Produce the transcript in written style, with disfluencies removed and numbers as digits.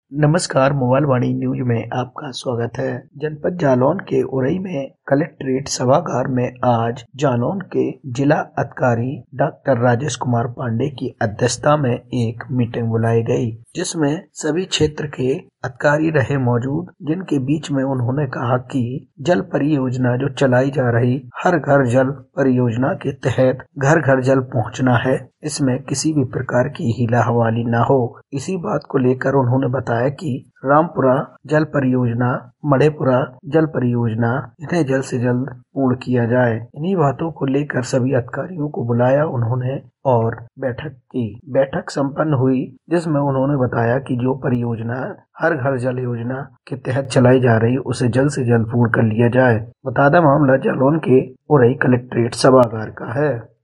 नमस्कार, मोबाइल वाणी न्यूज में आपका स्वागत है। जनपद जालौन के उरई में कलेक्ट्रेट सभागार में आज जालौन के जिला अधिकारी डॉक्टर राजेश कुमार पांडे की अध्यक्षता में एक मीटिंग बुलाई गई, जिसमें सभी क्षेत्र के अधिकारी रहे मौजूद, जिनके बीच में उन्होंने कहा कि जल परियोजना जो चलाई जा रही हर घर जल परियोजना के तहत घर घर जल पहुंचना है, इसमें किसी भी प्रकार की हीला हवाली न हो। इसी बात को लेकर उन्होंने बताया कि रामपुरा जल परियोजना, मढ़ेपुरा जल परियोजना, इन्हें जल्द से जल्द पूर्ण किया जाए। इन्हीं बातों को लेकर सभी अधिकारियों को बुलाया उन्होंने और बैठक की। बैठक संपन्न हुई, जिसमें उन्होंने बताया कि जो परियोजना हर घर जल योजना के तहत चलाई जा रही, उसे जल्द से जल्द पूर्ण कर लिया जाए। बता दें, मामला जालौन के उरई कलेक्ट्रेट सभागार का है।